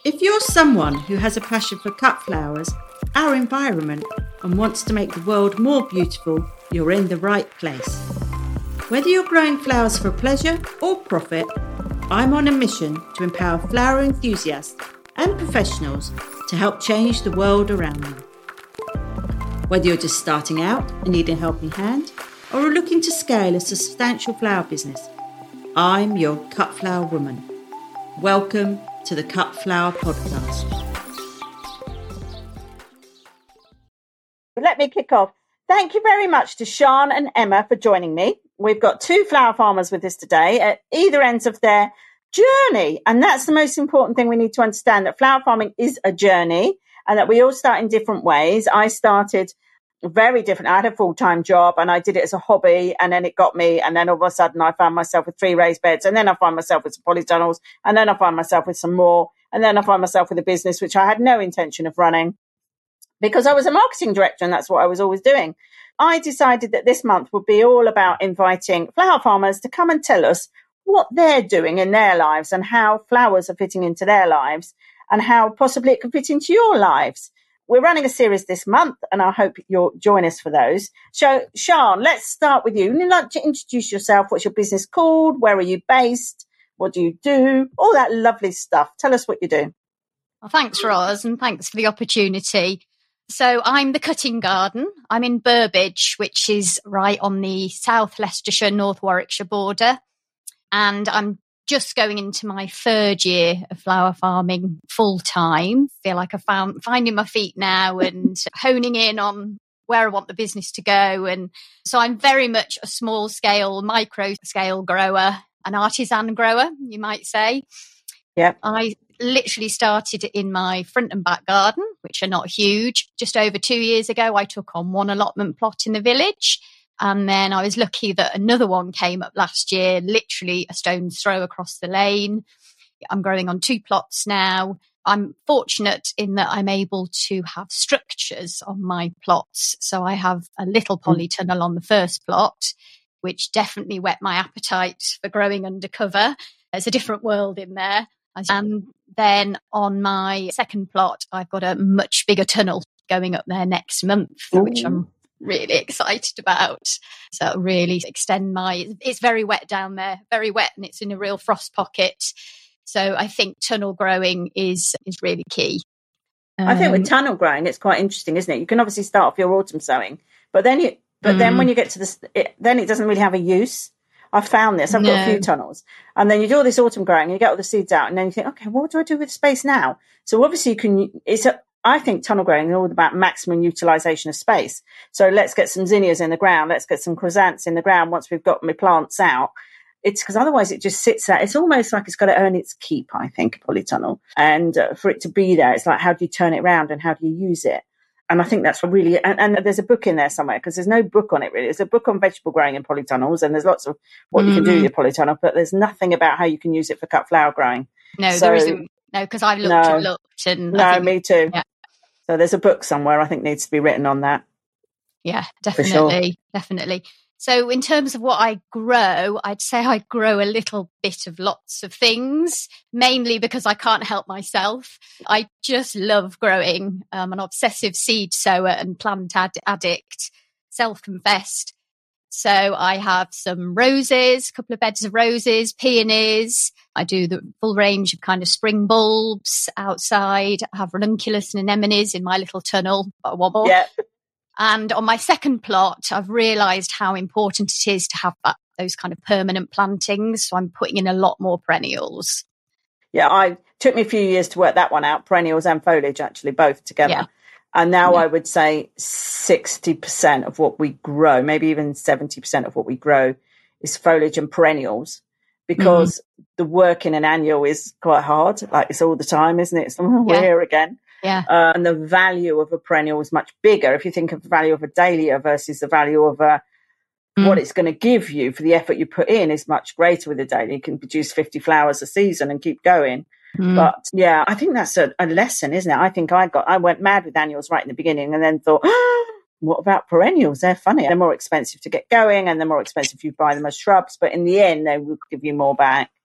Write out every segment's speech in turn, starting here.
If you're someone who has a passion for cut flowers, our environment, and wants to make the world more beautiful, you're in the right place. Whether you're growing flowers for pleasure or profit, I'm on a mission to empower flower enthusiasts and professionals to help change the world around them. Whether you're just starting out and need a helping hand, or are looking to scale a substantial flower business, I'm your cut flower woman. Welcome to the Cut Flower Podcast. Let me kick off. Thank you very much to Sian and Emma for joining me. We've got two flower farmers with us today at either ends of their journey. And that's the most important thing we need to understand, that flower farming is a journey and that we all start in different ways. I started very different. I had a full-time job and I did it as a hobby, and then it got me. And then all of a sudden I found myself with 3 raised beds, and then I found myself with some polytunnels, and then I found myself with some more. And then I found myself with a business, which I had no intention of running because I was a marketing director and that's what I was always doing. I decided that this month would be all about inviting flower farmers to come and tell us what they're doing in their lives and how flowers are fitting into their lives and how possibly it can fit into your lives. We're running a series this month and I hope you'll join us for those. So, Sian, let's start with you. You'd like to introduce yourself. What's your business called? Where are you based? What do you do? All that lovely stuff. Tell us what you do. Well, thanks, Roz, and thanks for the opportunity. So I'm the Cutting Garden. I'm in Burbage, which is right on the South Leicestershire, North Warwickshire border. And I'm just going into my 3rd year of flower farming full time. Feel like I'm finding my feet now and honing in on where I want the business to go. And so I'm very much a small scale, micro scale grower, an artisan grower, you might say. Yeah. I literally started in my front and back garden, which are not huge. Just over 2 years ago, I took on 1 allotment plot in the village. And then I was lucky that another one came up last year, literally a stone's throw across the lane. I'm growing on 2 plots now. I'm fortunate in that I'm able to have structures on my plots. So I have a little polytunnel on the first plot, which definitely whet my appetite for growing undercover. There's a different world in there. And then on my second plot, I've got a much bigger tunnel going up there next month, which I'm really excited about. So it'll really extend it's very wet down there, very wet, and it's in a real frost pocket. So I think tunnel growing is really key. I think with tunnel growing, it's quite interesting, isn't it? You can obviously start off your autumn sowing, but then when you get to this, then it doesn't really have a use. I found this. I've got a few tunnels, and then you do all this autumn growing, and you get all the seeds out, and then you think, okay, what do I do with space now? So obviously I think tunnel growing is all about maximum utilization of space. So let's get some zinnias in the ground. Let's get some chrysanthemums in the ground once we've got my plants out. It's because otherwise it just sits there. It's almost like it's got to earn its keep, I think, a polytunnel. And for it to be there, it's like, how do you turn it around and how do you use it? And I think that's really, and there's a book in there somewhere because there's no book on it really. There's a book on vegetable growing in polytunnels, and there's lots of what you can do with your polytunnel, but there's nothing about how you can use it for cut flower growing. No, there isn't. No, because I've looked and no, me too. Yeah. So there's a book somewhere I think needs to be written on that. Yeah, definitely. Definitely. So in terms of what I grow, I'd say I grow a little bit of lots of things, mainly because I can't help myself. I just love growing. I'm an obsessive seed sower and plant addict, self-confessed. So I have some roses, a couple of beds of roses, peonies. I do the full range of kind of spring bulbs outside. I have ranunculus and anemones in my little tunnel, but I want more. Yeah. And on my second plot, I've realised how important it is to have those kind of permanent plantings. So I'm putting in a lot more perennials. Yeah, it took me a few years to work that one out, perennials and foliage, actually, both together. Yeah. And now I would say 60% of what we grow, maybe even 70% of what we grow is foliage and perennials, because the work in an annual is quite hard. Like it's all the time, isn't it? So we're here again. Yeah. And the value of a perennial is much bigger. If you think of the value of a dahlia versus the value of what it's going to give you for the effort you put in is much greater with a dahlia. You can produce 50 flowers a season and keep going. But yeah, I think that's a lesson, isn't it? I think I went mad with annuals right in the beginning and then thought, what about perennials? They're funny. They're more expensive to get going and they're more expensive if you buy them as shrubs. But in the end, they will give you more back.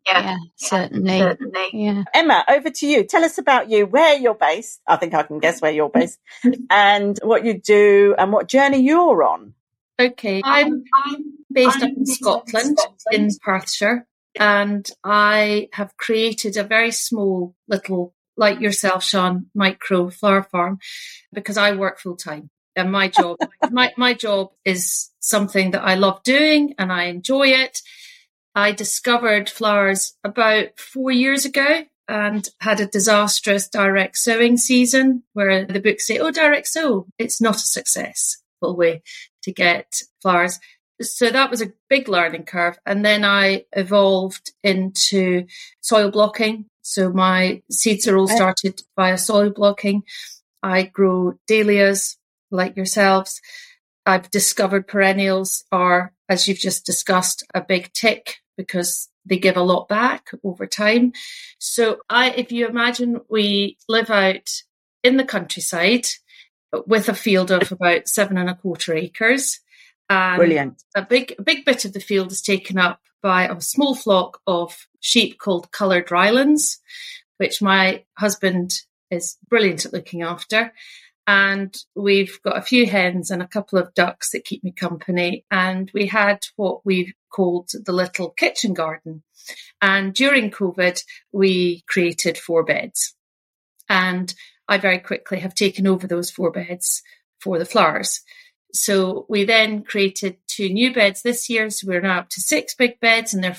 Yeah, certainly. Yeah. Emma, over to you. Tell us about you, where you're based. I think I can guess where you're based, and what you do and what journey you're on. Okay, I'm based up in Scotland, in Perthshire, and I have created a very small little, like yourself, Sean, micro flower farm, because I work full time. And my job, my job is something that I love doing and I enjoy it. I discovered flowers about 4 years ago and had a disastrous direct sowing season where the books say, oh, direct sow, it's not a successful way to get flowers. So that was a big learning curve. And then I evolved into soil blocking. So my seeds are all started via soil blocking. I grow dahlias like yourselves. I've discovered perennials are, as you've just discussed, a big tick because they give a lot back over time. So if you imagine we live out in the countryside with a field of about 7¼ acres. And Brilliant. A big bit of the field is taken up by a small flock of sheep called coloured Rylands, which my husband is brilliant at looking after. And we've got a few hens and a couple of ducks that keep me company. And we had what we called the little kitchen garden. And during COVID, we created 4 beds. And I very quickly have taken over those 4 beds for the flowers. So we then created 2 new beds this year. So we're now up to 6 big beds, and they're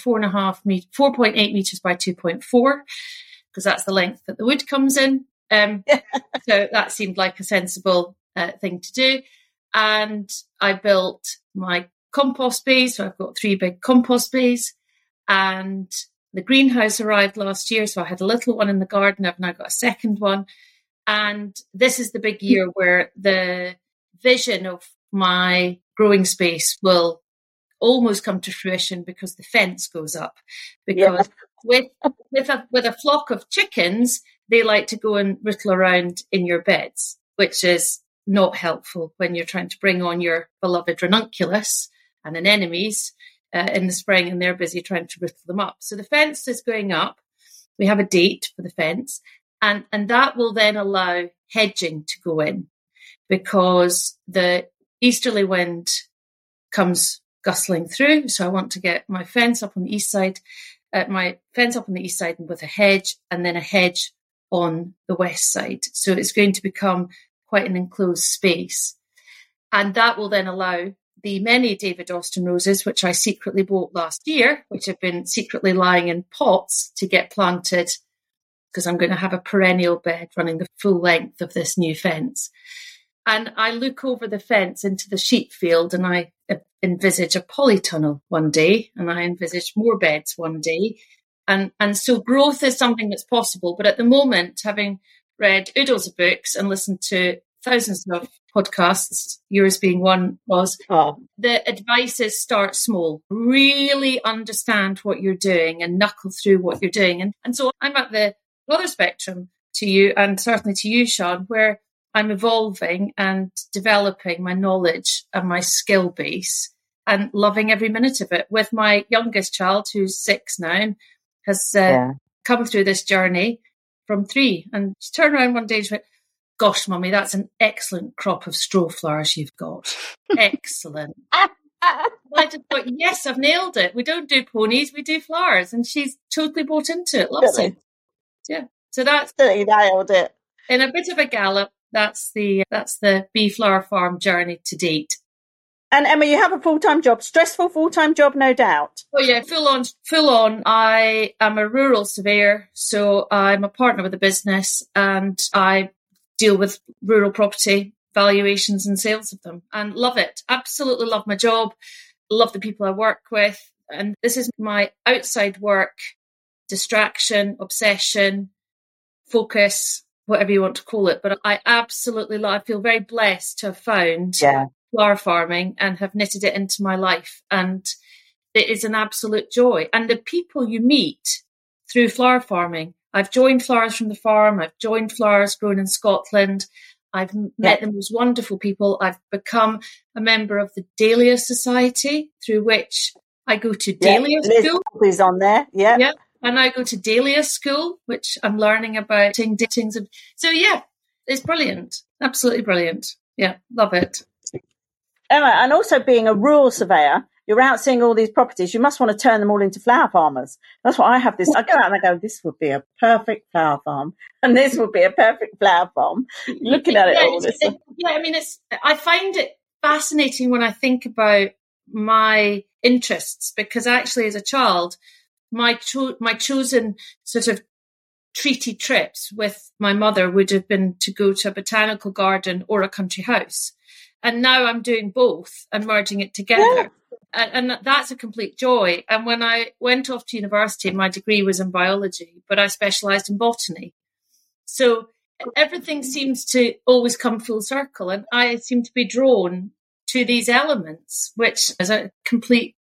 4.8 meters by 2.4, because that's the length that the wood comes in. So that seemed like a sensible thing to do. And I built my compost bays. So I've got 3 big compost bays, and the greenhouse arrived last year. So I had a little one in the garden. I've now got a second one. And this is the big year where the vision of my growing space will almost come to fruition, because the fence goes up. Because with a flock of chickens, they like to go and rootle around in your beds, which is not helpful when you're trying to bring on your beloved ranunculus and anemones in the spring, and they're busy trying to rootle them up. So the fence is going up. We have a date for the fence, and that will then allow hedging to go in, because the easterly wind comes gustling through. So I want to get my fence up on the east side, and with a hedge, and then a hedge on the west side. So it's going to become quite an enclosed space. And that will then allow the many David Austin roses, which I secretly bought last year, which have been secretly lying in pots, to get planted, because I'm going to have a perennial bed running the full length of this new fence. And I look over the fence into the sheep field, and I envisage a polytunnel one day, and I envisage more beds one day. And so growth is something that's possible. But at the moment, having read oodles of books and listened to thousands of podcasts, yours being one, the advice is start small, really understand what you're doing and knuckle through what you're doing. And so I'm at the other spectrum to you, and certainly to you, Sean, where I'm evolving and developing my knowledge and my skill base and loving every minute of it. With my youngest child, who's 6 now, has come through this journey from 3. And she turned around one day and she went, "Gosh, Mummy, that's an excellent crop of straw flowers you've got. Excellent." I just thought, yes, I've nailed it. We don't do ponies, we do flowers. And she's totally bought into it, loves it. Yeah. So that's nailed it. In a bit of a gallop. That's the bee flower farm journey to date. And Emma, you have a full-time job, stressful full-time job, no doubt. Oh yeah, full on. I am a rural surveyor, so I'm a partner with a business, and I deal with rural property valuations and sales of them, and love it. Absolutely love my job. Love the people I work with, and this is my outside work, distraction, obsession, focus, whatever you want to call it. But I absolutely love, I feel very blessed to have found flower farming and have knitted it into my life. And it is an absolute joy. And the people you meet through flower farming, I've joined Flowers from the Farm, I've joined Flowers Grown in Scotland, I've met the most wonderful people. I've become a member of the Dahlia Society, through which I go to Dahlia school. Liz on there, Yeah. I now go to Dahlia School, which I'm learning about dating. So yeah, it's brilliant. Absolutely brilliant. Yeah, love it. Emma, and also being a rural surveyor, you're out seeing all these properties. You must want to turn them all into flower farmers. That's what I have this. I go out and I go, this would be a perfect flower farm. And this would be a perfect flower farm. Looking at it all. I mean, I find it fascinating when I think about my interests, because actually as a child, my chosen sort of treaty trips with my mother would have been to go to a botanical garden or a country house. And now I'm doing both and merging it together. Yeah. And that's a complete joy. And when I went off to university, my degree was in biology, but I specialised in botany. So everything seems to always come full circle. And I seem to be drawn to these elements, which is a complete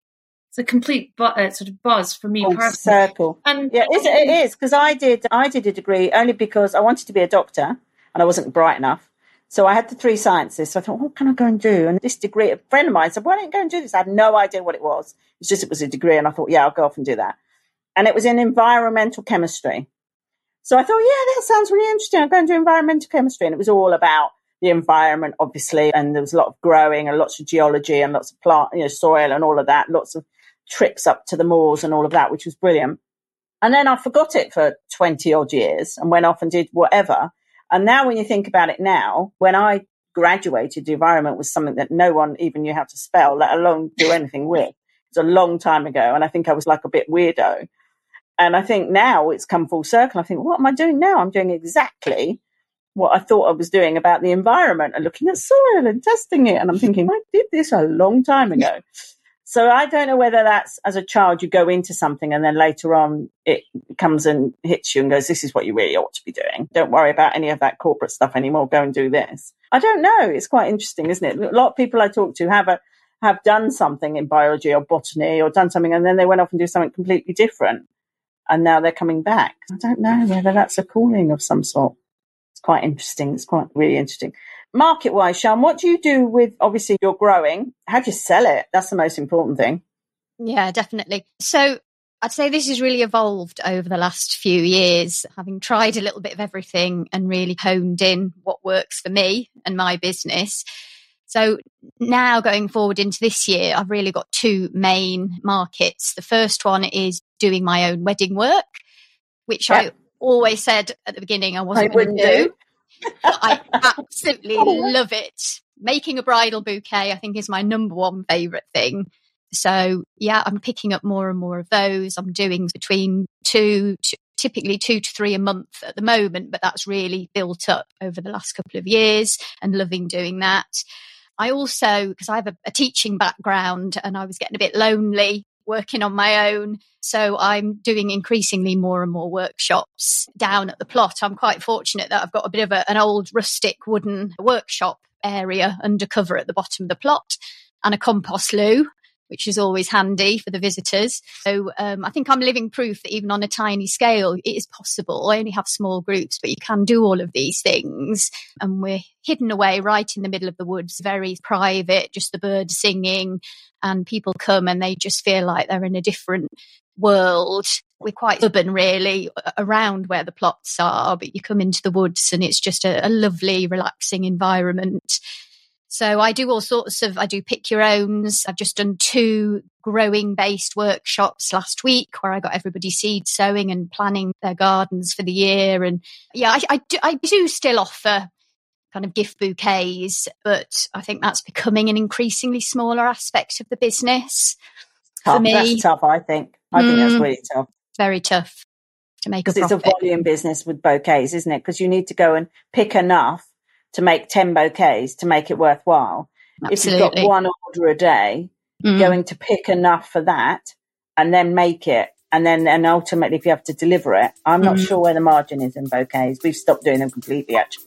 sort of buzz for me personally. Circle. And yeah, it is, because I did a degree only because I wanted to be a doctor and I wasn't bright enough. So I had the 3 sciences. So I thought, what can I go and do? And this degree, a friend of mine said, why don't you go and do this? I had no idea what it was. It was a degree. And I thought, yeah, I'll go off and do that. And it was in environmental chemistry. So I thought, yeah, that sounds really interesting. I'll go and do environmental chemistry. And it was all about the environment, obviously. And there was a lot of growing and lots of geology and lots of plant, soil and all of that. Lots of trips up to the moors and all of that, which was brilliant. And then I forgot it for 20 odd years and went off and did whatever. And now when you think about it now, when I graduated, the environment was something that no one even knew how to spell, let alone do anything with. It was a long time ago. And I think I was like a bit weirdo. And I think now it's come full circle. I think, what am I doing now? I'm doing exactly what I thought I was doing about the environment and looking at soil and testing it. And I'm thinking, I did this a long time ago. So I don't know whether that's, as a child, you go into something and then later on it comes and hits you and goes, this is what you really ought to be doing. Don't worry about any of that corporate stuff anymore. Go and do this. I don't know. It's quite interesting, isn't it? A lot of people I talk to have done something in biology or botany or done something and then they went off and do something completely different. And now they're coming back. I don't know whether that's a calling of some sort. It's quite interesting. It's quite really interesting. Market-wise, Sian, what do you do with, obviously, you're growing? How do you sell it? That's the most important thing. Yeah, definitely. So I'd say this has really evolved over the last few years, having tried a little bit of everything and really honed in what works for me and my business. So now going forward into this year, I've really got 2 main markets. The first one is doing my own wedding work, which I always said at the beginning I wasn't going to do. I absolutely love it. Making a bridal bouquet, I think, is my number one favourite thing. So, yeah, I'm picking up more and more of those. I'm doing between typically 2 to 3 a month at the moment, but that's really built up over the last couple of years and loving doing that. I also, because I have a teaching background and I was getting a bit lonely working on my own. So I'm doing increasingly more and more workshops down at the plot. I'm quite fortunate that I've got a bit of an old rustic wooden workshop area undercover at the bottom of the plot and a compost loo, which is always handy for the visitors. So I think I'm living proof that even on a tiny scale, it is possible. I only have small groups, but you can do all of these things. And we're hidden away right in the middle of the woods, very private, just the birds singing. And people come and they just feel like they're in a different world. We're quite urban, really, around where the plots are, but you come into the woods and it's just a lovely, relaxing environment. So I do all sorts of, I do pick your owns. I've just done 2 growing based workshops last week where I got everybody seed sowing and planning their gardens for the year. And yeah, I do still offer kind of gift bouquets, but I think that's becoming an increasingly smaller aspect of the business for me. That's tough, I think. I think that's really tough. Very tough to make a profit. Because it's a volume business with bouquets, isn't it? Because you need to go and pick enough to make 10 bouquets to make it worthwhile. Absolutely. If you've got 1 order a day, going to pick enough for that and then make it. And ultimately, if you have to deliver it, I'm not sure where the margin is in bouquets. We've stopped doing them completely, actually.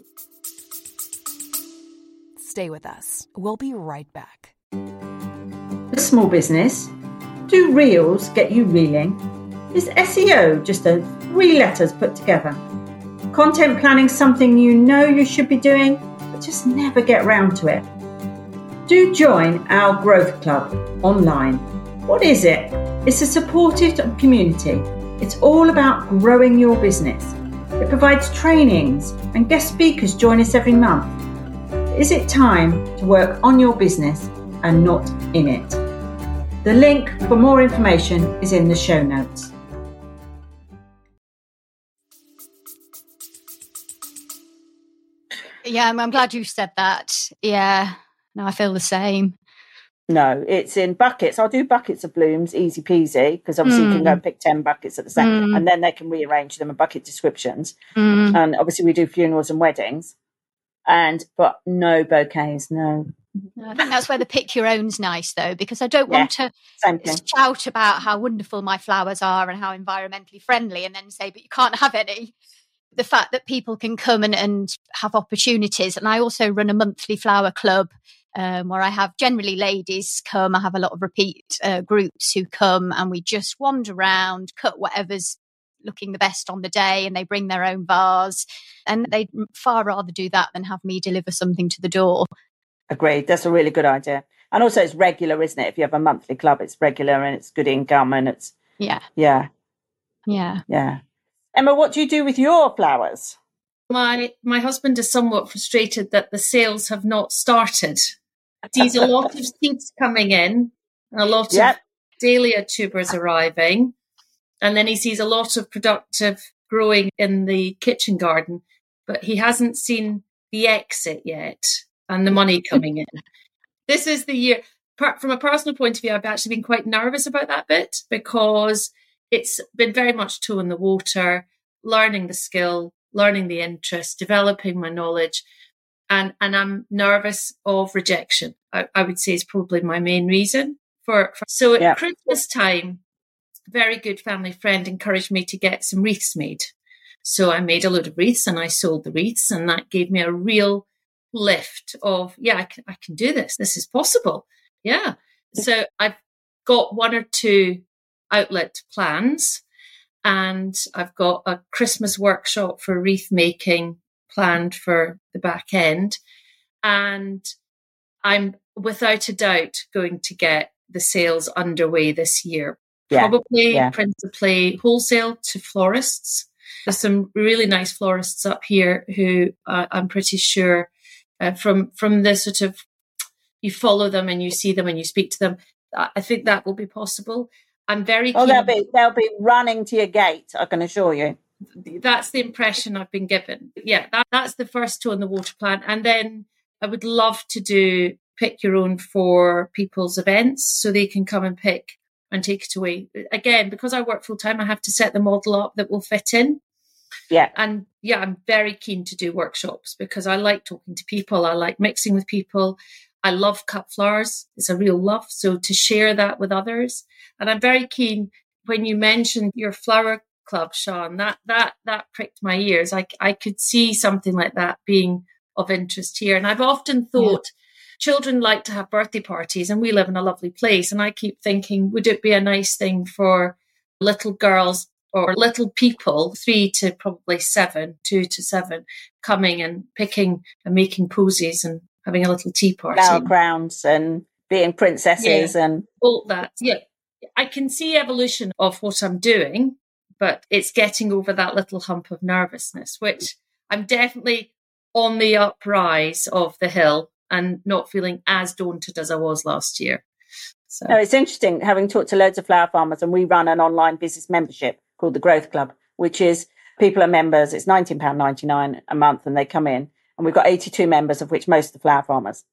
Stay with us. We'll be right back. A small business. Do reels get you reeling? Is SEO just 3 letters put together? Content planning something you know you should be doing, but just never get round to it? Do join our Growth Club online. What is it? It's a supportive community It's all about growing your business. It provides trainings and guest speakers join us every month. Is it time to work on your business and not in it? The link for more information is in the show notes. Yeah, I'm glad you said that. Yeah, no, I feel the same. No, it's in buckets. I'll do buckets of blooms, easy peasy, because obviously you can go and pick 10 buckets at the same, and then they can rearrange them in bucket descriptions. And obviously we do funerals and weddings, but no bouquets, no. I think that's where the pick your own's nice, though, because I don't want to shout about how wonderful my flowers are and how environmentally friendly and then say, but you can't have any. The fact that people can come and have opportunities. And I also run a monthly flower club where I have generally ladies come. I have a lot of repeat groups who come and we just wander around, cut whatever's looking the best on the day, and they bring their own vase. And they'd far rather do that than have me deliver something to the door. Agreed. That's a really good idea. And also it's regular, isn't it? If you have a monthly club, it's regular and it's good income and it's... Yeah. Emma, what do you do with your flowers? My husband is somewhat frustrated that the sales have not started. He sees a lot of seeds coming in and a lot of dahlia tubers arriving. And then he sees a lot of productive growing in the kitchen garden, but he hasn't seen the exit yet and the money coming in. This is the year. From a personal point of view, I've actually been quite nervous about that bit because it's been very much toe in the water, learning the skill, learning the interest, developing my knowledge. And I'm nervous of rejection. I would say is probably my main reason So at Christmas time, a very good family friend encouraged me to get some wreaths made. So I made a load of wreaths and I sold the wreaths, and that gave me a real lift of, I can do this. This is possible. Yeah. So I've got 1 or 2 outlet plans, and I've got a Christmas workshop for wreath making planned for the back end. And I'm without a doubt going to get the sales underway this year. Probably principally wholesale to florists. There's some really nice florists up here who I'm pretty sure from the sort of, you follow them and you see them and you speak to them, I think that will be possible. I'm very keen. They'll be running to your gate, I can assure you. That's the impression I've been given. Yeah, that's the first toe in the water plan. And then I would love to do pick your own for people's events so they can come and pick and take it away. Again, because I work full time, I have to set the model up that will fit in. Yeah. And I'm very keen to do workshops because I like talking to people. I like mixing with people. I love cut flowers. It's a real love. So to share that with others. And I'm very keen, when you mentioned your flower club, Sean, that pricked my ears. I could see something like that being of interest here. And I've often thought children like to have birthday parties, and we live in a lovely place. And I keep thinking, would it be a nice thing for little girls or little people, 3 to probably 7, 2 to 7, coming and picking and making posies and having a little tea party. Flower crowns and being princesses and all that. Yeah. I can see evolution of what I'm doing, but it's getting over that little hump of nervousness, which I'm definitely on the uprise of the hill and not feeling as daunted as I was last year. So. No, it's interesting, having talked to loads of flower farmers, and we run an online business membership called the Growth Club, which is people are members. It's £19.99 a month, and they come in. And we've got 82 members, of which most are the flower farmers.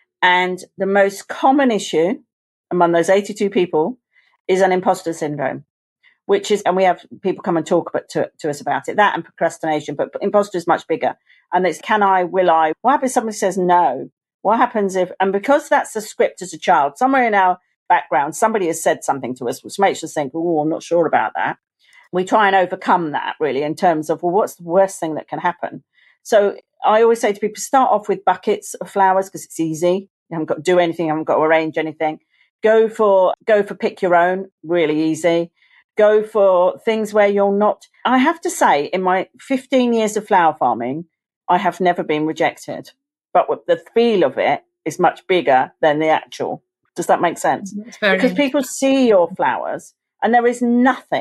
And the most common issue among those 82 people is an imposter syndrome, which is, and we have people come and talk to us about it, that and procrastination, but imposter is much bigger. And it's will I? What happens if somebody says no? What happens if, and because that's the script as a child, somewhere in our background, somebody has said something to us, which makes us think, oh, I'm not sure about that. We try and overcome that really in terms of, well, what's the worst thing that can happen? So I always say to people, start off with buckets of flowers because it's easy. You haven't got to do anything. You haven't got to arrange anything. Go for pick your own, really easy. Go for things where you're not. I have to say, in my 15 years of flower farming, I have never been rejected. But the feel of it is much bigger than the actual. Does that make sense? Because people see your flowers and there is nothing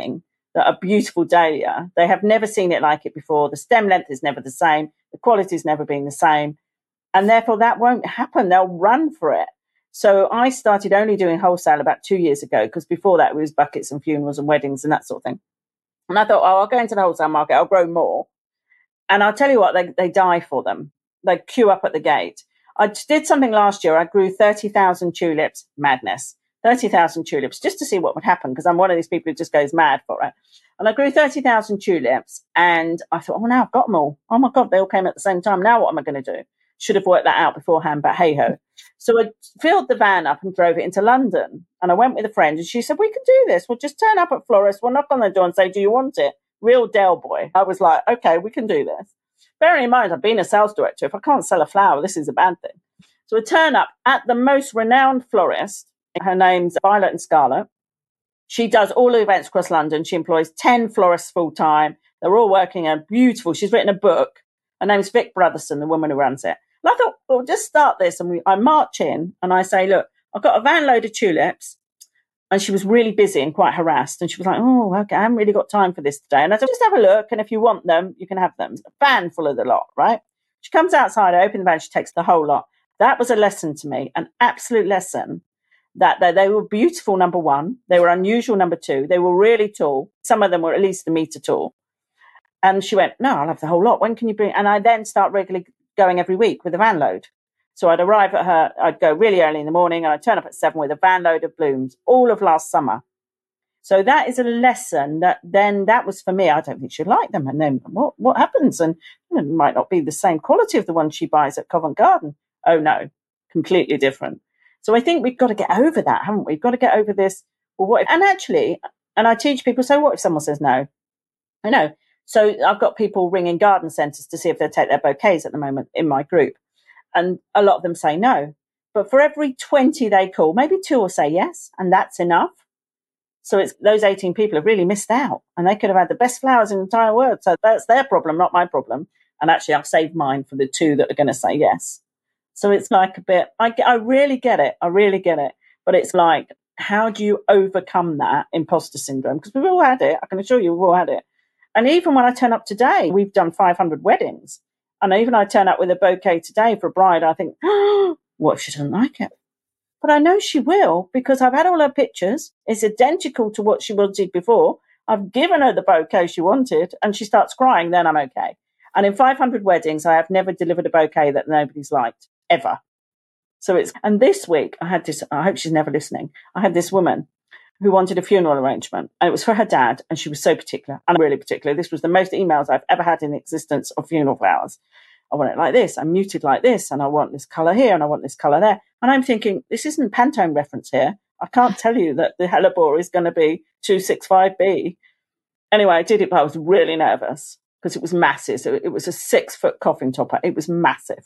that are beautiful dahlia. They have never seen it like it before. The stem length is never the same. The quality's never been the same. And therefore that won't happen. They'll run for it. So I started only doing wholesale about 2 years ago, because before that it was buckets and funerals and weddings and that sort of thing. And I thought, I'll go into the wholesale market. I'll grow more. And I'll tell you what, they die for them. They queue up at the gate. I did something last year. I grew 30,000 tulips. Madness. 30,000 tulips just to see what would happen, because I'm one of these people who just goes mad for it. And I grew 30,000 tulips, and I thought, oh, now I've got them all. Oh my God, they all came at the same time. Now what am I going to do? Should have worked that out beforehand, but hey ho. So I filled the van up and drove it into London. And I went with a friend, and she said, we can do this. We'll just turn up at florist. We'll knock on the door and say, do you want it? Real Del boy. I was like, okay, we can do this. Bearing in mind, I've been a sales director. If I can't sell a flower, this is a bad thing. So I turn up at the most renowned florist. Her name's Violet and Scarlet. She does all the events across London. She employs 10 florists full time. They're all working on beautiful. She's written a book. Her name's Vic Brotherson, the woman who runs it. And I thought, we'll just start this. And I march in and I say, look, I've got a van load of tulips. And she was really busy and quite harassed. And she was like, oh, okay, I haven't really got time for this today. And I said, just have a look. And if you want them, you can have them. A van full of the lot, right? She comes outside, I open the van, she takes the whole lot. That was a lesson to me, an absolute lesson, that they were beautiful, number one. They were unusual, number two. They were really tall. Some of them were at least a metre tall. And she went, no, I'll have the whole lot. When can you bring? And I then start regularly going every week with a van load. So I'd arrive at her, I'd go really early in the morning, and I'd turn up at 7 with a van load of blooms, all of last summer. So that is a lesson that was for me. I don't think she'd like them. And then what happens? And it might not be the same quality of the one she buys at Covent Garden. Oh no, completely different. So I think we've got to get over that, haven't we? We've got to get over this. Well, what if, and actually, and I teach people, so what if someone says no? I know. So I've got people ringing garden centres to see if they'll take their bouquets at the moment in my group. And a lot of them say no. But for every 20 they call, maybe 2 will say yes, and that's enough. So it's those 18 people have really missed out, and they could have had the best flowers in the entire world. So that's their problem, not my problem. And actually, I've saved mine for the 2 that are going to say yes. So it's like a bit, I really get it. I really get it. But it's like, how do you overcome that imposter syndrome? Because we've all had it. I can assure you we've all had it. And even when I turn up today, we've done 500 weddings. And even I turn up with a bouquet today for a bride, I think, oh, what if she doesn't like it? But I know she will, because I've had all her pictures. It's identical to what she wanted before. I've given her the bouquet she wanted, and she starts crying, then I'm okay. And in 500 weddings, I have never delivered a bouquet that nobody's liked, ever. So and this week, I had this, I hope she's never listening. I had this woman who wanted a funeral arrangement, and it was for her dad, and she was so particular, and really particular. This was the most emails I've ever had in existence of funeral flowers. I want it like this, I'm muted like this, and I want this colour here, and I want this colour there. And I'm thinking, this isn't Pantone reference here. I can't tell you that the hellebore is going to be 265B. Anyway, I did it, but I was really nervous because it was massive. So it was a 6-foot coffin topper. It was massive.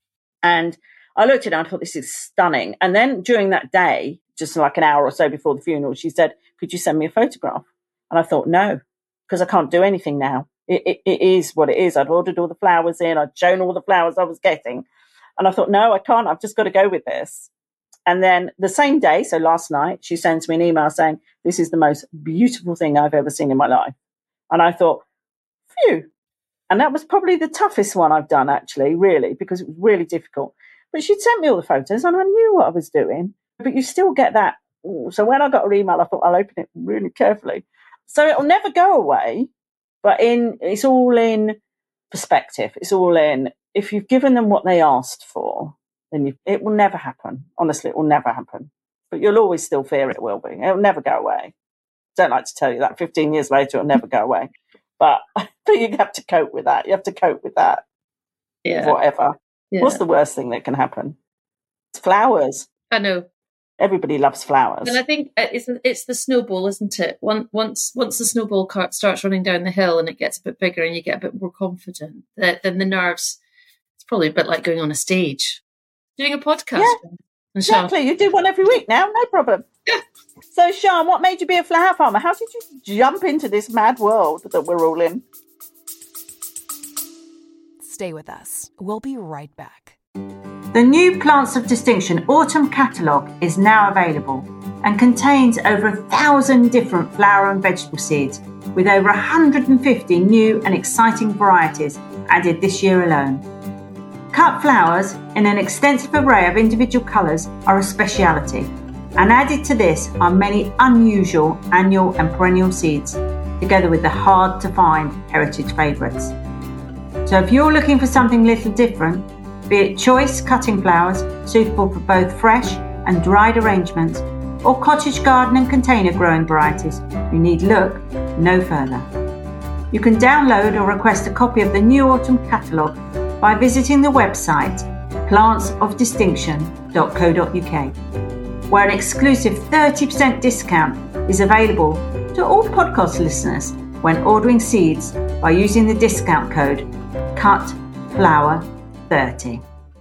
And I looked at it and I thought, this is stunning. And then during that day, just like an hour or so before the funeral, she said, could you send me a photograph? And I thought, no, because I can't do anything now. It is what it is. I'd ordered all the flowers in. I'd shown all the flowers I was getting. And I thought, no, I can't. I've just got to go with this. And then the same day, so last night, she sends me an email saying, this is the most beautiful thing I've ever seen in my life. And I thought, phew. And that was probably the toughest one I've done, actually, really, because it was really difficult. But she'd sent me all the photos and I knew what I was doing. But you still get that. Ooh. So when I got her email, I thought, I'll open it really carefully. So it'll never go away. But it's all in perspective. It's all in, if you've given them what they asked for, then it will never happen. Honestly, it will never happen. But you'll always still fear it will be. It'll never go away. Don't like to tell you that 15 years later, it'll never go away. But you have to cope with that. You have to cope with that. Yeah. Whatever. Yeah. What's the worst thing that can happen? It's flowers. I know. Everybody loves flowers. And I think it's the snowball, isn't it? Once the snowball cart starts running down the hill and it gets a bit bigger and you get a bit more confident, then the nerves, it's probably a bit like going on a stage. Doing a podcast. Yeah, exactly. You do one every week now, no problem. Yeah. So, Sian, what made you be a flower farmer? How did you jump into this mad world that we're all in? Stay with us. We'll be right back. The new Plants of Distinction Autumn Catalogue is now available, and contains over 1,000 different flower and vegetable seeds, with over 150 new and exciting varieties added this year alone. Cut flowers in an extensive array of individual colours are a speciality, and added to this are many unusual annual and perennial seeds, together with the hard-to-find heritage favourites. So if you're looking for something a little different, be it choice cutting flowers suitable for both fresh and dried arrangements, or cottage garden and container growing varieties, you need look no further. You can download or request a copy of the New Autumn catalogue by visiting the website plantsofdistinction.co.uk, where an exclusive 30% discount is available to all podcast listeners when ordering seeds by using the discount code CUTFLOWER30.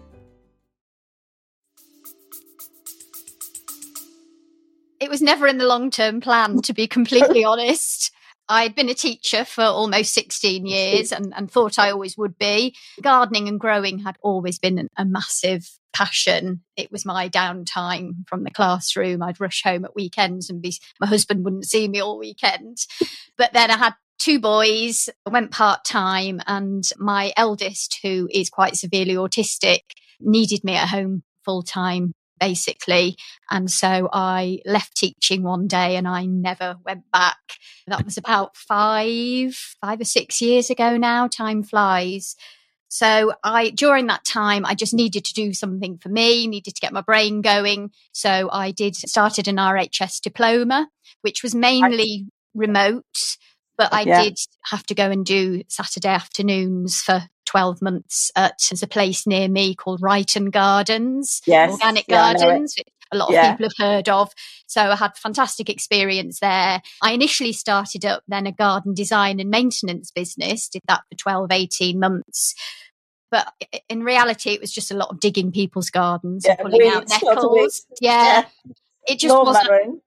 It was never in the long-term plan, to be completely honest. I'd been a teacher for almost 16 years and thought I always would be. Gardening and growing had always been a massive passion. It was my downtime from the classroom. I'd rush home at weekends and my husband wouldn't see me all weekend. But then I had 2 boys, I went part-time, and my eldest, who is quite severely autistic, needed me at home full-time, basically. And so I left teaching one day and I never went back. That was about 5 or 6 years ago now. Time flies. So during that time, I just needed to do something for me, needed to get my brain going. So I started an RHS diploma, which was mainly remote, but I did have to go and do Saturday afternoons for 12 months there's a place near me called Ryton Gardens, organic gardens, which a lot of people have heard of. So I had fantastic experience there. I initially started up then a garden design and maintenance business, did that for 12, 18 months. But in reality, it was just a lot of digging people's gardens and pulling out nettles. It just wasn't.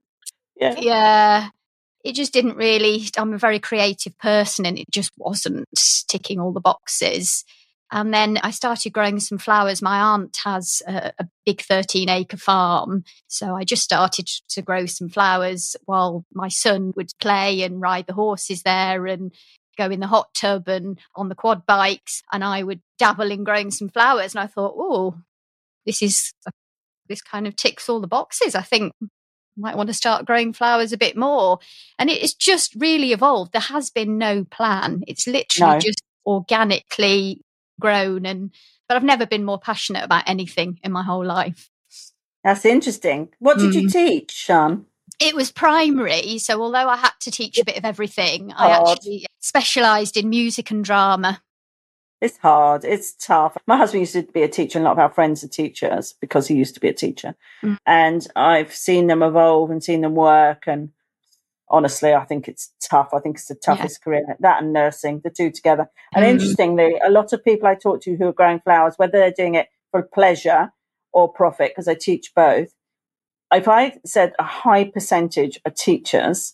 It just didn't really, I'm a very creative person and it just wasn't ticking all the boxes. And then I started growing some flowers. My aunt has a big 13-acre farm. So I just started to grow some flowers while my son would play and ride the horses there and go in the hot tub and on the quad bikes. And I would dabble in growing some flowers. And I thought, this kind of ticks all the boxes. I think might want to start growing flowers a bit more. And it's just really evolved. There has been no plan. It's literally just organically grown. But I've never been more passionate about anything in my whole life. That's interesting. What did you teach, Sian? It was primary. So although I had to teach a bit of everything, I actually specialised in music and drama. It's hard. It's tough. My husband used to be a teacher, and a lot of our friends are teachers because he used to be a teacher. And I've seen them evolve and seen them work. And honestly, I think it's tough. I think it's the toughest career. That and nursing, the two together. And interestingly, a lot of people I talk to who are growing flowers, whether they're doing it for pleasure or profit, because I teach both, if I said a high percentage are teachers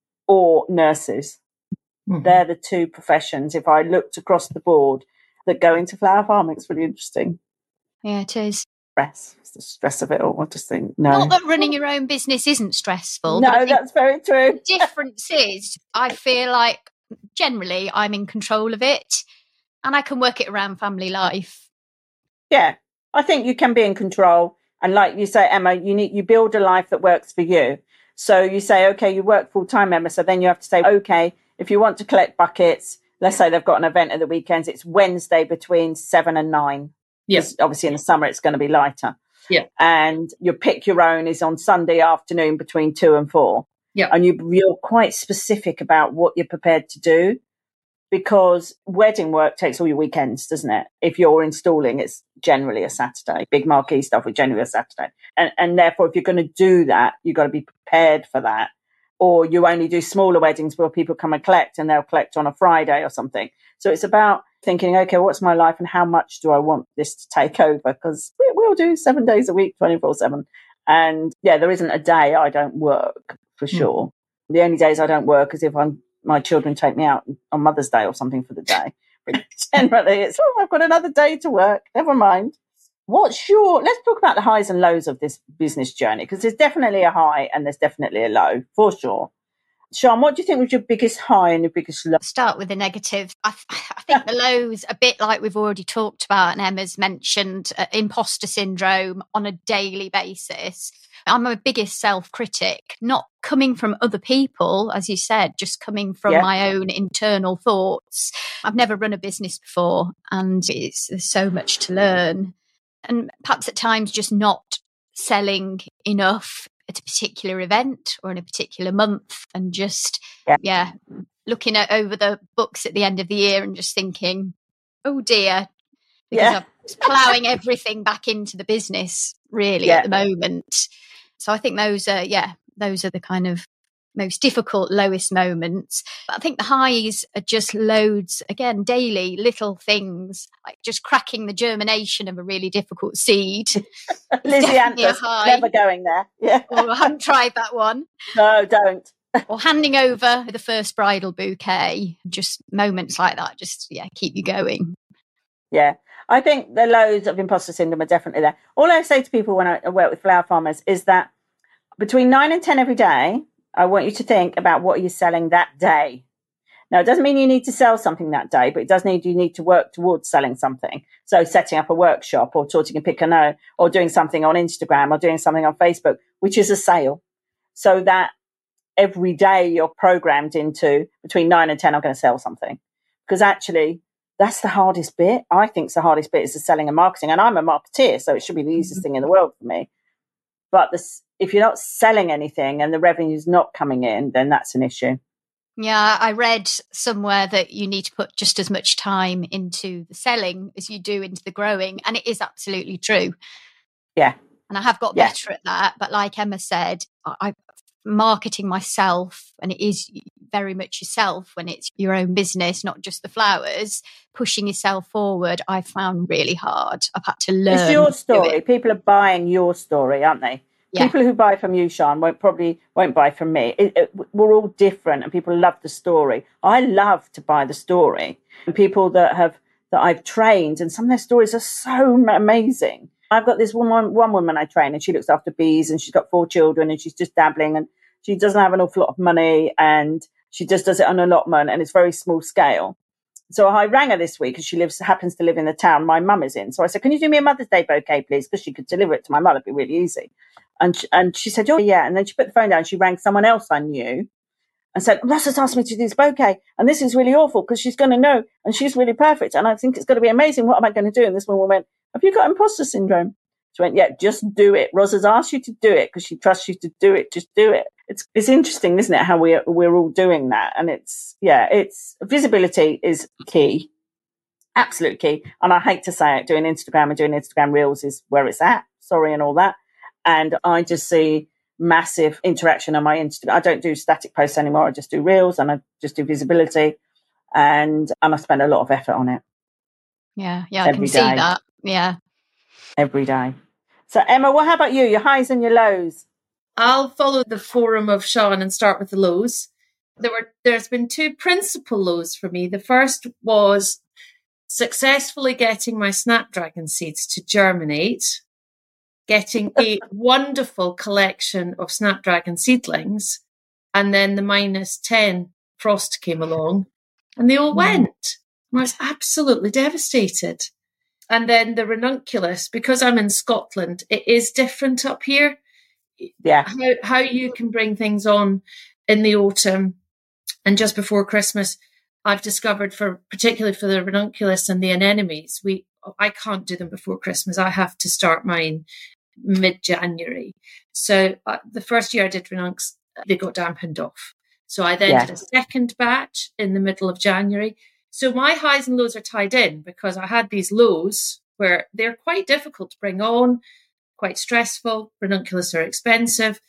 or nurses, they're the two professions, if I looked across the board, that go into flower farming. It's really interesting. Yeah, it is. Stress. It's the stress of it all. I just think, no. Not that running your own business isn't stressful. No, that's very true. The difference is, I feel like generally I'm in control of it and I can work it around family life. Yeah, I think you can be in control. And like you say, Emma, you build a life that works for you. So you say, okay, you work full time, Emma. So then you have to say, okay, if you want to collect buckets, let's say they've got an event at the weekends, it's Wednesday between 7 and 9. Yes. Obviously in the summer, it's going to be lighter. Yeah. And your pick your own is on Sunday afternoon between 2 and 4. Yeah. And you're quite specific about what you're prepared to do, because wedding work takes all your weekends, doesn't it? If you're installing, it's generally a Saturday. Big marquee stuff is generally a Saturday. And therefore, if you're going to do that, you've got to be prepared for that. Or you only do smaller weddings where people come and collect and they'll collect on a Friday or something. So it's about thinking, okay, what's my life and how much do I want this to take over? Because we'll do 7 days a week, 24/7. And there isn't a day I don't work, for sure. The only days I don't work is if my children take me out on Mother's Day or something for the day. But generally it's, I've got another day to work. Never mind. let's talk about the highs and lows of this business journey, because there's definitely a high and there's definitely a low, for sure. Sian, what do you think was your biggest high and your biggest low? Start with the negative. I think the lows, a bit like we've already talked about and Emma's mentioned, imposter syndrome on a daily basis. I'm my biggest self-critic, not coming from other people, as you said, just coming from my own internal thoughts. I've never run a business before, and there's so much to learn. And perhaps at times just not selling enough at a particular event or in a particular month, and just, looking over the books at the end of the year and just thinking, oh dear, because I'm ploughing everything back into the business really at the moment. So I think those are the kind of most difficult, lowest moments. But I think the highs are just loads, again, daily little things, like just cracking the germination of a really difficult seed. Lizzie Anthers, never going there. Yeah. Or I haven't tried that one. No, don't. Or handing over the first bridal bouquet. Just moments like that, just, keep you going. Yeah. I think the lows of imposter syndrome are definitely there. All I say to people when I work with flower farmers is that between 9 and 10 every day, I want you to think about what you're selling that day. Now, it doesn't mean you need to sell something that day, but it does mean you need to work towards selling something. So setting up a workshop or talking and pick a no, or doing something on Instagram or doing something on Facebook, which is a sale. So that every day you're programmed into between 9 and 10, I'm going to sell something. Because actually, that's the hardest bit. I think the hardest bit is the selling and marketing. And I'm a marketeer, so it should be the easiest thing in the world for me. But if you're not selling anything and the revenue's not coming in, then that's an issue. Yeah, I read somewhere that you need to put just as much time into the selling as you do into the growing. And it is absolutely true. Yeah. And I have got better at that. But like Emma said, I'm marketing myself, and it is very much yourself when it's your own business, not just the flowers. Pushing yourself forward, I found really hard. I've had to learn. It's your story. People are buying your story, aren't they? Yeah. People who buy from you, Sian, won't buy from me. We're all different, and people love the story. I love to buy the story. And people that I've trained, and some of their stories are so amazing. I've got this one woman I train, and she looks after bees, and she's got 4 children, and she's just dabbling, and she doesn't have an awful lot of money, and she just does it on allotment, and it's very small scale. So I rang her this week, and she happens to live in the town my mum is in. So I said, can you do me a Mother's Day bouquet, please? Because she could deliver it to my mum. It'd be really easy. And she said, oh, yeah. And then she put the phone down. She rang someone else I knew and said, Ross has asked me to do this bouquet. And this is really awful because she's going to know. And she's really perfect. And I think it's going to be amazing. What am I going to do? And this woman went, have you got imposter syndrome? She went, yeah, just do it. Ross has asked you to do it because she trusts you to do it. Just do it. It's interesting, isn't it, how we're all doing that. And it's visibility is key. Absolute key. And I hate to say it, doing Instagram and doing Instagram Reels is where it's at. Sorry and all that. And I just see massive interaction on my Instagram. I don't do static posts anymore. I just do Reels, and I just do visibility, and I spend a lot of effort on it. Yeah, I can see that. Yeah. Every day. So Emma, how about you? Your highs and your lows? I'll follow the forum of Sian and start with the lows. There's been 2 principal lows for me. The first was successfully getting my snapdragon seeds to germinate, getting a wonderful collection of snapdragon seedlings, and then the -10 frost came along and they all went. I was absolutely devastated. And then the ranunculus, because I'm in Scotland, it is different up here. Yeah. How you can bring things on in the autumn and just before Christmas, I've discovered particularly for the ranunculus and the anemones, I can't do them before Christmas. I have to start mine mid-January. So the first year I did ranuncs, they got dampened off. So I then did a second batch in the middle of January. So my highs and lows are tied in because I had these lows where they're quite difficult to bring on, quite stressful. Ranunculus are expensive.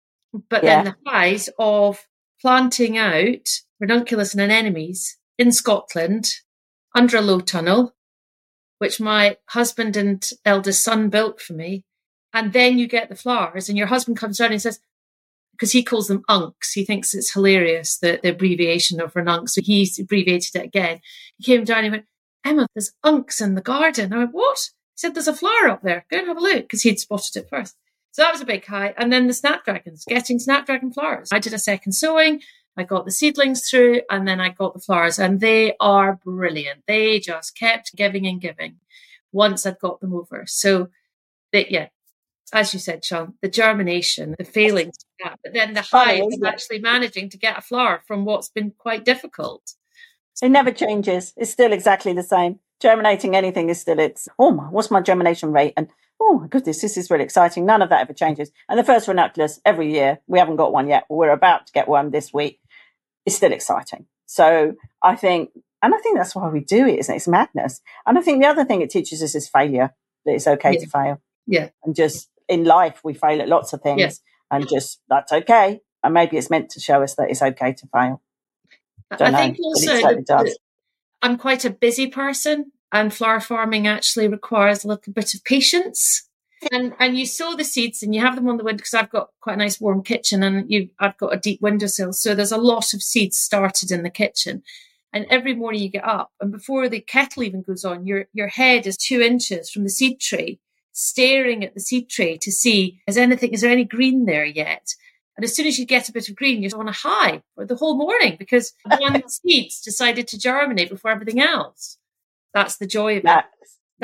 But then the highs of planting out ranunculus and anemones in Scotland under a low tunnel, which my husband and eldest son built for me. And then you get the flowers and your husband comes down and says, because he calls them unks, he thinks it's hilarious, the abbreviation of ranuncs. So he's abbreviated it again. He came down and he went, Emma, there's unks in the garden. I went, what? He said, there's a flower up there. Go and have a look, because he'd spotted it first. So that was a big high. And then the snapdragons, getting snapdragon flowers. I did a second sowing. I got the seedlings through, and then I got the flowers, and they are brilliant. They just kept giving and giving once I'd got them over. So, as you said, Sean, the germination, the failings, but then the high of actually managing to get a flower from what's been quite difficult. It never changes. It's still exactly the same. Germinating anything is still, what's my germination rate? And oh my goodness, this is really exciting. None of that ever changes. And the first ranunculus every year, we haven't got one yet. We're about to get one this week. It's still exciting. So I think that's why we do it, isn't it? It's madness. And I think the other thing it teaches us is failure, that it's okay to fail. Yeah. And just in life, we fail at lots of things and just, that's okay. And maybe it's meant to show us that it's okay to fail. I think also I'm quite a busy person, and flower farming actually requires a little bit of patience. And you sow the seeds and you have them on the window, because I've got quite a nice warm kitchen, and I've got a deep windowsill. So there's a lot of seeds started in the kitchen. And every morning you get up, and before the kettle even goes on, your head is 2 inches from the seed tray, staring at the seed tray to see, is there any green there yet? And as soon as you get a bit of green, you're on a high for the whole morning, because one seed's decided to germinate before everything else. That's the joy of it.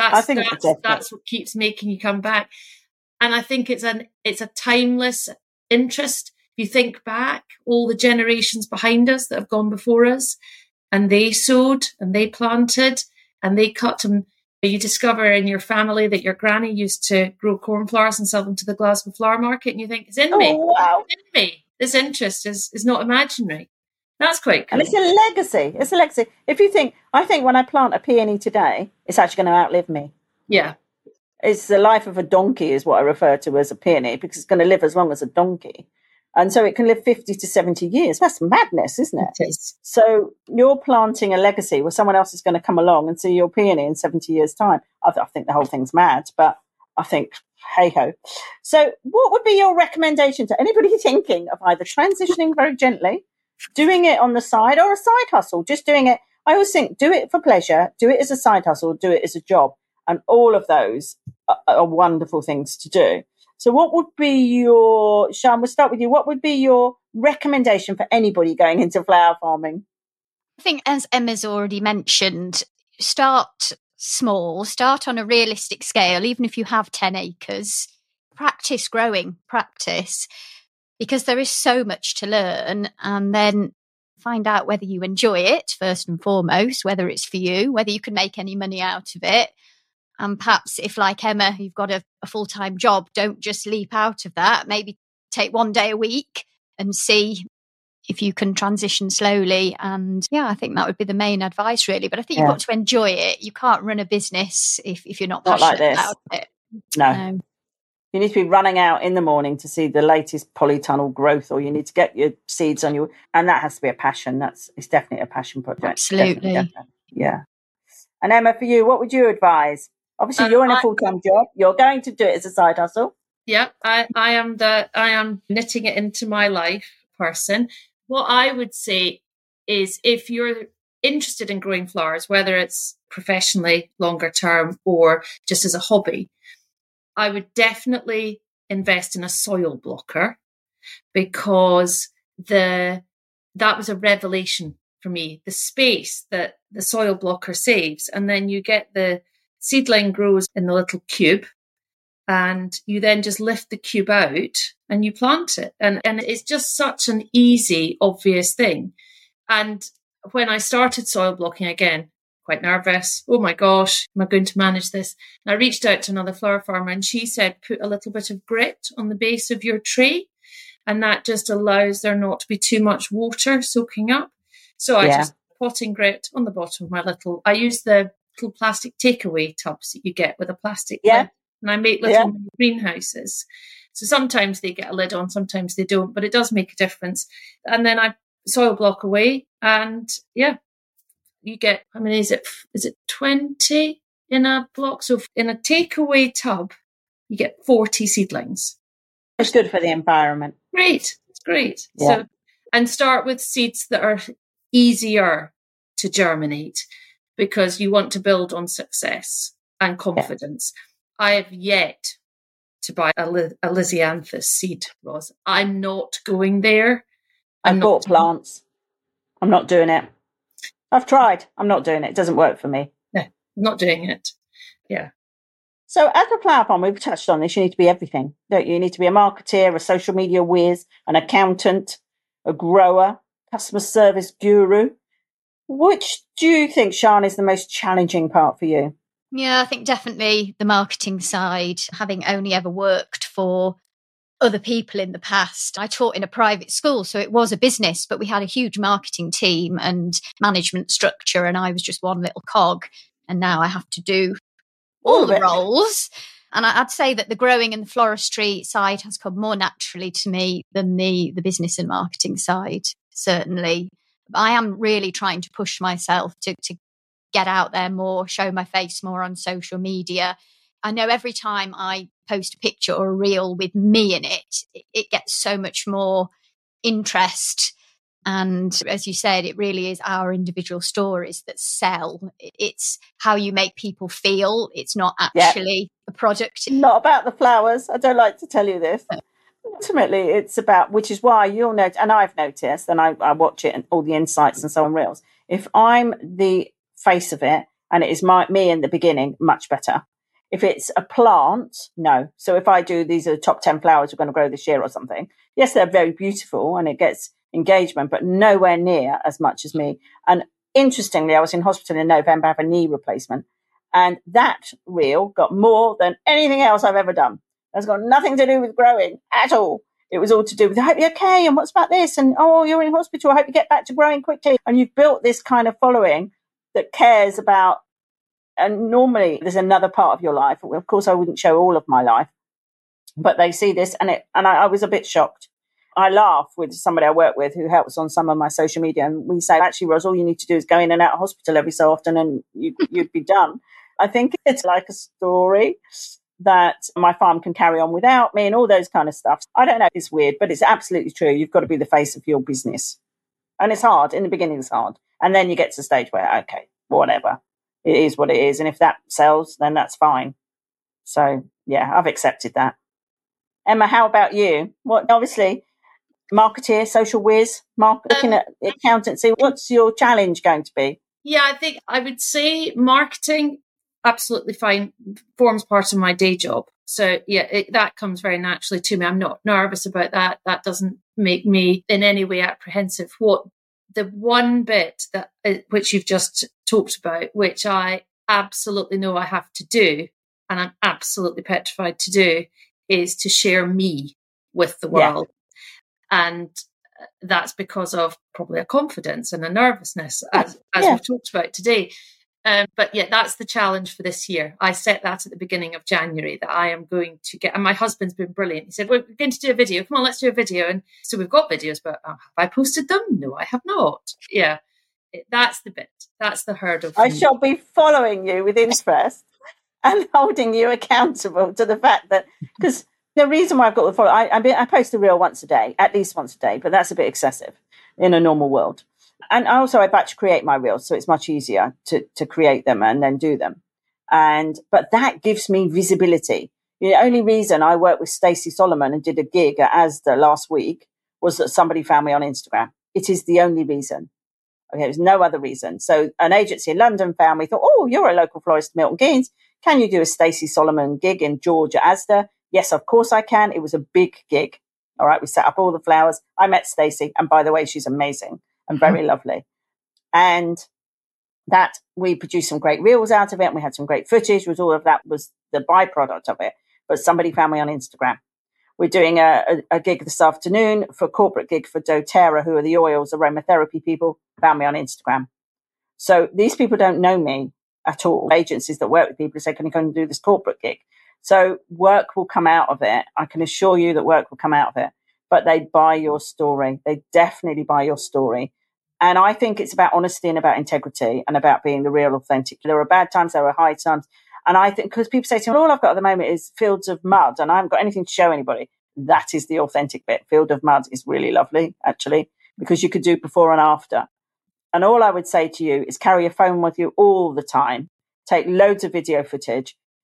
That's what keeps making you come back. And I think it's a timeless interest. If you think back, all the generations behind us that have gone before us, and they sowed and they planted and they cut them. You discover in your family that your granny used to grow cornflowers and sell them to the Glasgow flower market, and you think, it's in me. Wow. It's in me. This interest is not imaginary. That's quite cool. And it's a legacy. It's a legacy. I think when I plant a peony today, it's actually going to outlive me. Yeah. It's the life of a donkey is what I refer to as a peony, because it's going to live as long as a donkey. And so it can live 50 to 70 years. That's madness, isn't it? It is. So you're planting a legacy where someone else is going to come along and see your peony in 70 years' time. I think the whole thing's mad, but I think, hey-ho. So what would be your recommendation to anybody thinking of either transitioning very gently, doing it on the side, or a side hustle, just doing it? I always think, do it for pleasure, do it as a side hustle, do it as a job. And all of those are wonderful things to do. So what would be Sian, we'll start with you. What would be your recommendation for anybody going into flower farming? I think, as Emma's already mentioned, start small, start on a realistic scale, even if you have 10 acres. Practice growing, because there is so much to learn, and then find out whether you enjoy it, first and foremost, whether it's for you, whether you can make any money out of it. And perhaps if, like Emma, you've got a full-time job, don't just leap out of that. Maybe take one day a week and see if you can transition slowly. And I think that would be the main advice, really. But I think you've got to enjoy it. You can't run a business if you're not passionate about it. No. You need to be running out in the morning to see the latest polytunnel growth, or you need to get your seeds on and that has to be a passion. It's definitely a passion project. Absolutely. Definitely. Yeah. And Emma, for you, what would you advise? Obviously, you're in a full-time job. You're going to do it as a side hustle. Yeah, I am knitting it into my life person. What I would say is, if you're interested in growing flowers, whether it's professionally, longer term, or just as a hobby, I would definitely invest in a soil blocker, because that was a revelation for me, the space that the soil blocker saves. And then you get the seedling grows in the little cube, and you then just lift the cube out and you plant it. And it's just such an easy, obvious thing. And when I started soil blocking, again, quite nervous. Oh my gosh, am I going to manage this? And I reached out to another flower farmer, and she said, put a little bit of grit on the base of your tray, and that just allows there not to be too much water soaking up. So I just potting grit on the bottom of my I use the little plastic takeaway tubs that you get with a plastic lid, and I make little greenhouses. So sometimes they get a lid on, sometimes they don't, but it does make a difference. And then I soil block away, and you get, is it 20 in a block? So in a takeaway tub, you get 40 seedlings. It's good for the environment. Great. It's great. Yeah. So, and start with seeds that are easier to germinate, because you want to build on success and confidence. I have yet to buy a Lisianthus seed, Ros. I'm not going there. I bought plants. I'm not doing it. I've tried. I'm not doing it. It doesn't work for me. No, I'm not doing it. Yeah. So as a flower farm, we've touched on this, you need to be everything, don't you? You need to be a marketeer, a social media whiz, an accountant, a grower, customer service guru. Which do you think, Sian, is the most challenging part for you? Yeah, I think definitely the marketing side, having only ever worked for other people in the past. I taught in a private school, so it was a business, but we had a huge marketing team and management structure, and I was just one little cog. And now I have to do all the roles. And I'd say that the growing and the floristry side has come more naturally to me than the business and marketing side, certainly. I am really trying to push myself to get out there more, show my face more on social media. I know every time I post a picture or a reel with me in it, it gets so much more interest. And as you said, it really is our individual stories that sell. It's how you make people feel. It's not actually a product. Not about the flowers. I don't like to tell you this. Ultimately, it's about, which is why you'll notice, and I've noticed, and I watch it and all the insights and so on reels. If I'm the face of it and it is me in the beginning, much better. If it's a plant, no. So if I do, these are the top 10 flowers we're going to grow this year or something. Yes, they're very beautiful and it gets engagement, but nowhere near as much as me. And interestingly, I was in hospital in November, I have a knee replacement. And that reel got more than anything else I've ever done. It's got nothing to do with growing at all. It was all to do with, I hope you're okay. And what's about this? And, oh, you're in hospital. I hope you get back to growing quickly. And you've built this kind of following that cares about. And normally there's another part of your life. Of course, I wouldn't show all of my life, but they see this and I was a bit shocked. I laugh with somebody I work with who helps on some of my social media. And we say, actually, Ros, all you need to do is go in and out of hospital every so often and you'd be done. I think it's like a story that my farm can carry on without me and all those kind of stuff. I don't know. It's weird, but it's absolutely true. You've got to be the face of your business. And it's hard. In the beginning, it's hard. And then you get to the stage where, okay, whatever. It is what it is. And if that sells, then that's fine. So, yeah, I've accepted that. Emma, how about you? What, obviously, marketeer, social whiz, looking at accountancy, what's your challenge going to be? Yeah, I think I would say marketing, absolutely fine, forms part of my day job. So, yeah, that comes very naturally to me. I'm not nervous about that. That doesn't make me in any way apprehensive. What the one bit that which you've just talked about, which I absolutely know I have to do, and I'm absolutely petrified to do, is to share me with the world. Yeah. And that's because of probably a confidence and a nervousness, as we've talked about today. But yeah, that's the challenge for this year. I set that at the beginning of January, that I am going to get, and my husband's been brilliant. He said, we're going to do a video. Come on, let's do a video. And so we've got videos, but have I posted them? No, I have not. Yeah, that's the bit. That's the hurdle. I shall be following you with interest and holding you accountable to the fact that, because the reason why I've got the follow, I post a reel once a day, at least once a day, but that's a bit excessive in a normal world. And also I batch create my reels, so it's much easier to create them and then do them. But that gives me visibility. The only reason I worked with Stacey Solomon and did a gig at Asda last week was that somebody found me on Instagram. It is the only reason. Okay, there's no other reason. So an agency in London found me, thought, oh, you're a local florist, Milton Keynes. Can you do a Stacey Solomon gig in George at Asda? Yes, of course I can. It was a big gig. All right, we set up all the flowers. I met Stacey, and by the way, she's amazing and very lovely. And that we produced some great reels out of it, and we had some great footage. All of that was the byproduct of it. But somebody found me on Instagram. We're doing a gig this afternoon for a corporate gig for doTERRA, who are the oils aromatherapy people, found me on Instagram. So these people don't know me at all. Agencies that work with people say, can you come and do this corporate gig? So work will come out of it. I can assure you that work will come out of it. But they buy your story. They definitely buy your story. And I think it's about honesty and about integrity and about being the real authentic. There are bad times, there are high times. And I think, because people say to me, all I've got at the moment is fields of mud and I haven't got anything to show anybody. That is the authentic bit. Field of mud is really lovely, actually, because you could do before and after. And all I would say to you is carry your phone with you all the time. Take loads of video footage.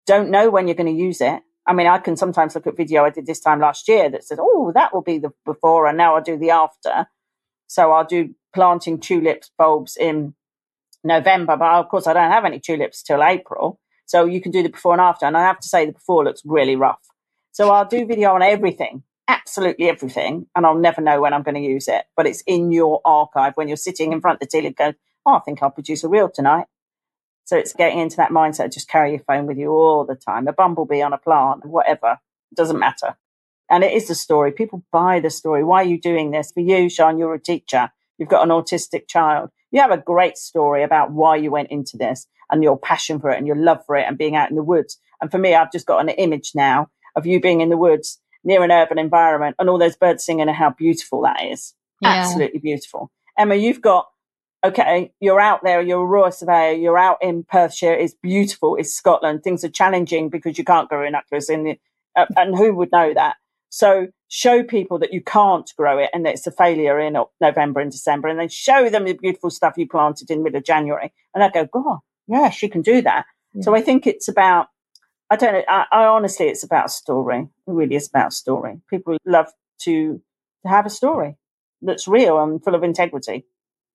don't know when you're going to use it. I mean, I can sometimes look at video I did this time last year that says, oh, that will be the before, and now I'll do the after. So I'll do planting tulips bulbs in November, but of course I don't have any tulips till April. So you can do the before and after. And I have to say the before looks really rough. So I'll do video on everything, absolutely everything. And I'll never know when I'm going to use it. But it's in your archive when you're sitting in front of the tulip going, oh, I think I'll produce a reel tonight. So it's getting into that mindset, just carry your phone with you all the time. A bumblebee on a plant, whatever, it doesn't matter. And it is the story. People buy the story. Why are you doing this? For you, Sian, you're a teacher. You've got an autistic child. You have a great story about why you went into this and your passion for it and your love for it and being out in the woods. And for me, I've just got an image now of you being in the woods near an urban environment and all those birds singing and how beautiful that is. Yeah. Absolutely beautiful. Emma, you've got, okay, you're out there, you're a Royal Surveyor, you're out in Perthshire, it's beautiful, it's Scotland. Things are challenging because you can't grow rhinoceros in the, and who would know that? So show people that you can't grow it and that it's a failure in November and December, and then show them the beautiful stuff you planted in the middle of January. And I go, God, yeah, she can do that. Yeah. So I think it's about, I don't know, I honestly, it's about story. It really is about story. People love to have a story that's real and full of integrity.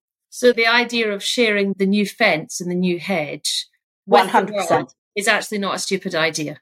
So the idea of sharing the new fence and the new hedge 100% is actually not a stupid idea.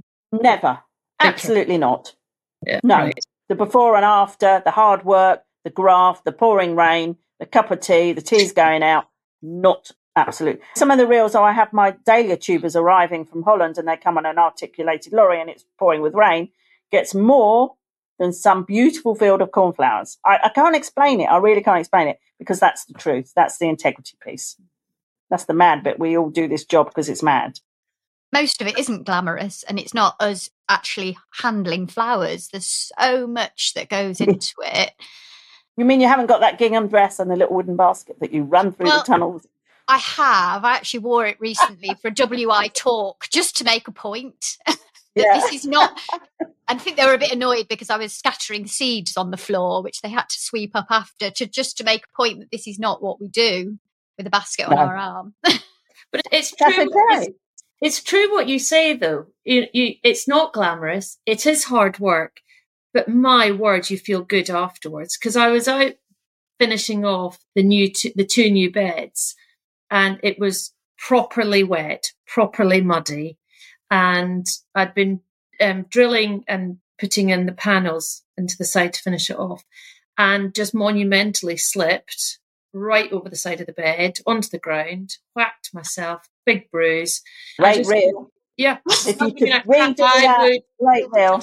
Never. Absolutely okay. Not. Yeah, no. Right. The before and after, the hard work, the graft, the pouring rain, the cup of tea, the tea's going out, not absolute. Some of the reels, I have my dahlia tubers arriving from Holland and they come on an articulated lorry and it's pouring with rain, gets more than some beautiful field of cornflowers. I can't explain it. I really can't explain it because that's the truth. That's the integrity piece. That's the mad bit. We all do this job because it's mad. Most of it isn't glamorous and it's not us actually handling flowers. There's so much that goes into it. You mean you haven't got that gingham dress and the little wooden basket that you run through the tunnels? I have. I actually wore it recently for a WI talk just to make a point. This is not... I think they were a bit annoyed because I was scattering seeds on the floor, which they had to sweep up after to make a point that this is not what we do with a basket on our arm. But it's true. It's true what you say, though. It's not glamorous. It is hard work. But my word, you feel good afterwards. Because I was out finishing off the two new beds and it was properly wet, properly muddy. And I'd been drilling and putting in the panels into the side to finish it off and just monumentally slipped right over the side of the bed onto the ground, whacked myself, big bruise. Right real. Yeah. If you could read that, right real.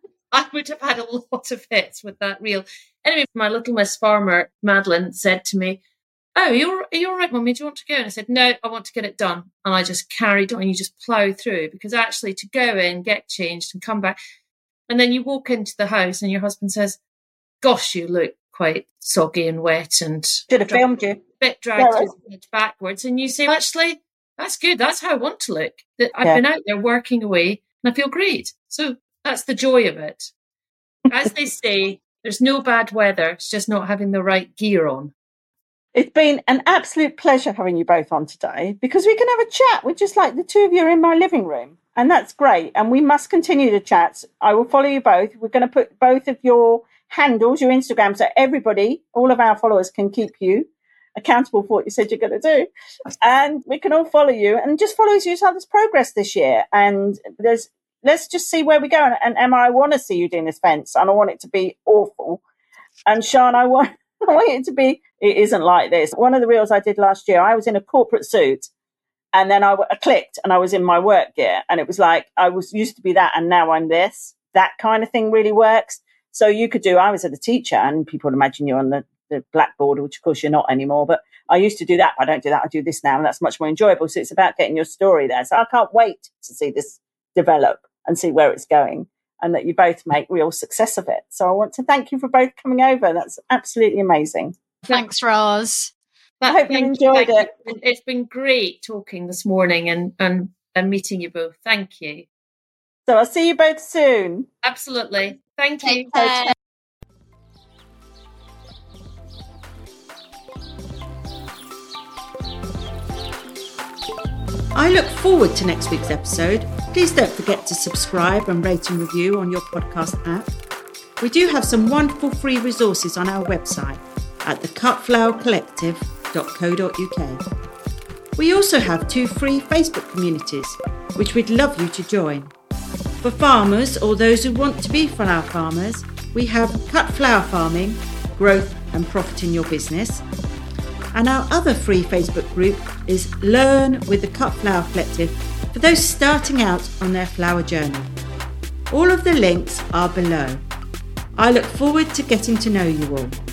I would have had a lot of hits with that reel. Anyway, my little Miss Farmer, Madeline, said to me, oh, are you all right, Mummy? Do you want to go? And I said, no, I want to get it done. And I just carried on. You just plough through because actually to go in, get changed and come back. And then you walk into the house and your husband says, gosh, you look quite soggy and wet and should have filmed you. Bit dragged through the bed backwards. And you say, actually, that's good. That's how I want to look. That I've been out there working away and I feel great. So that's the joy of it. As they say, there's no bad weather. It's just not having the right gear on. It's been an absolute pleasure having you both on today because we can have a chat. We're just like the two of you are in my living room and that's great. And we must continue the chats. I will follow you both. We're going to put both of your handles, your Instagram, so everybody, all of our followers can keep you accountable for what you said you're going to do. And we can all follow you and just follow each other's progress this year. And let's just see where we go. And Emma, I want to see you doing this fence and I want it to be awful. And Sian, I want it to be, it isn't like this. One of the reels I did last year, I was in a corporate suit and then I clicked and I was in my work gear and it was like, I was used to be that and now I'm this. That kind of thing really works. So you could do, I was a teacher and people would imagine you're on the blackboard, which of course you're not anymore, but I used to do that. I don't do that. I do this now and that's much more enjoyable. So it's about getting your story there. So I can't wait to see this develop and see where it's going. And that you both make real success of it. So I want to thank you for both coming over. That's absolutely amazing. Thanks, Roz. I hope you enjoyed it. It's been great talking this morning and meeting you both. Thank you. So I'll see you both soon. Absolutely. Thank you. I look forward to next week's episode Please don't forget to subscribe and rate and review on your podcast app. We do have some wonderful free resources on our website at thecutflowercollective.co.uk. We also have 2 free Facebook communities, which we'd love you to join. For farmers or those who want to be flower farmers, we have Cut Flower Farming, Growth and Profit in Your Business. And our other free Facebook group is Learn with the Cut Flower Collective for those starting out on their flower journey. All of the links are below. I look forward to getting to know you all.